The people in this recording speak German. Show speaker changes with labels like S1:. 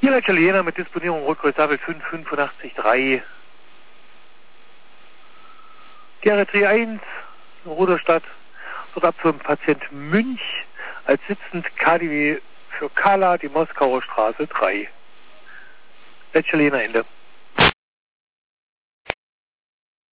S1: Hier Italiener mit Disponierung Rot-Kreuz-Tafel 585-3. Geriatrie 1, Ruderstadt. Dort Abführen Patient Münch als sitzend KDW für Kala, die Moskauer Straße 3. Italiener Ende.